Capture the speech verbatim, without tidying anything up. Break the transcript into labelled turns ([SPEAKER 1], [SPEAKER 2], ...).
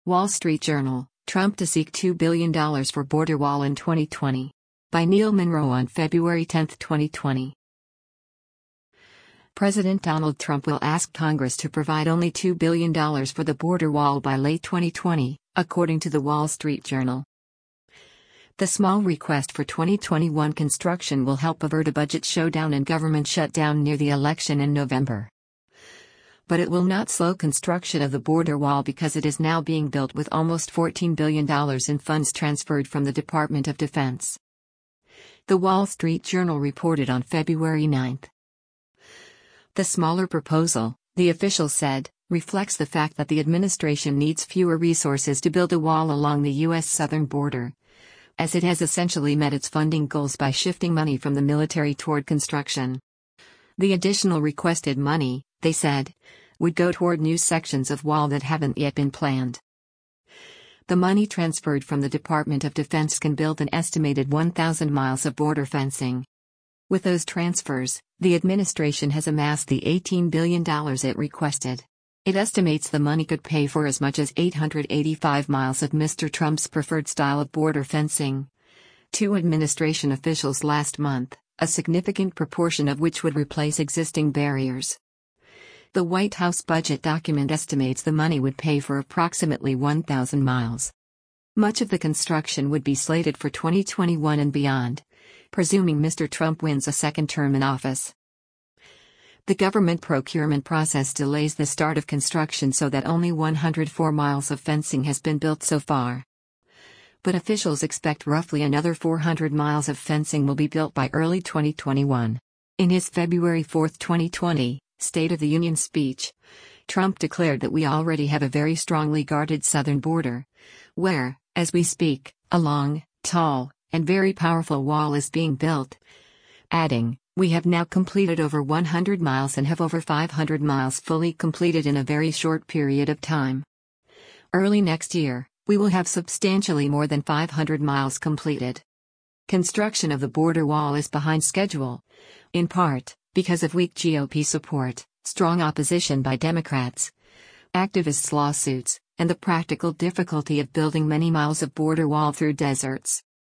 [SPEAKER 1] Wall Street Journal, Trump to seek two billion dollars for border wall in twenty twenty. By Neil Monroe on February tenth, twenty twenty. President Donald Trump will ask Congress to provide only two billion dollars for the border wall by late twenty twenty, according to the Wall Street Journal. The small request for twenty twenty-one construction will help avert a budget showdown and government shutdown near the election in November. But it will not slow construction of the border wall because it is now being built with almost fourteen billion dollars in funds transferred from the Department of Defense. The Wall Street Journal reported on February ninth. The smaller proposal, the official said, reflects the fact that the administration needs fewer resources to build a wall along the U S southern border, as it has essentially met its funding goals by shifting money from the military toward construction. The additional requested money, they said, would go toward new sections of wall that haven't yet been planned. The money transferred from the Department of Defense can build an estimated one thousand miles of border fencing. With those transfers, the administration has amassed the eighteen billion dollars it requested. It estimates the money could pay for as much as eight hundred eighty-five miles of Mister Trump's preferred style of border fencing. Two administration officials last month, a significant proportion of which would replace existing barriers. The White House budget document estimates the money would pay for approximately one thousand miles. Much of the construction would be slated for twenty twenty-one and beyond, presuming Mister Trump wins a second term in office. The government procurement process delays the start of construction so that only one hundred four miles of fencing has been built so far. But officials expect roughly another four hundred miles of fencing will be built by early twenty twenty-one. In his February fourth, twenty twenty, State of the Union speech, Trump declared that we already have a very strongly guarded southern border, where, as we speak, a long, tall, and very powerful wall is being built, adding, "We have now completed over one hundred miles and have over five hundred miles fully completed in a very short period of time. Early next year, we will have substantially more than five hundred miles completed." Construction of the border wall is behind schedule, in part, because of weak G O P support, strong opposition by Democrats, activists' lawsuits, and the practical difficulty of building many miles of border wall through deserts.